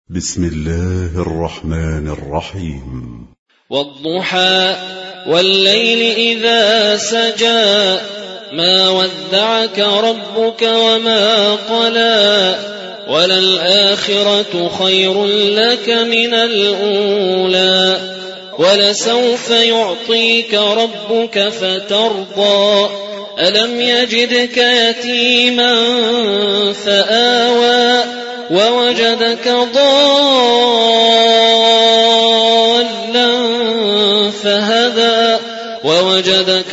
بسم الله الرحمن الرحيم. والضحى والليل إذا سجى ما ودعك ربك وما قلى وللآخرة خير لك من الأولى ولسوف يعطيك ربك فترضى ألم يجدك يتيما فآوى ووجدك ضالا فهدى ووجدك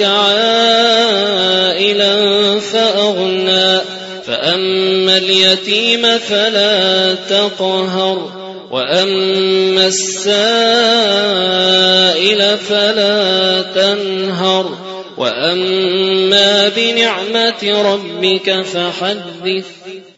عائلا فأغنى فأما اليتيم فلا تقهر وأما السائل فلا تنهر وأما بنعمة ربك فحدث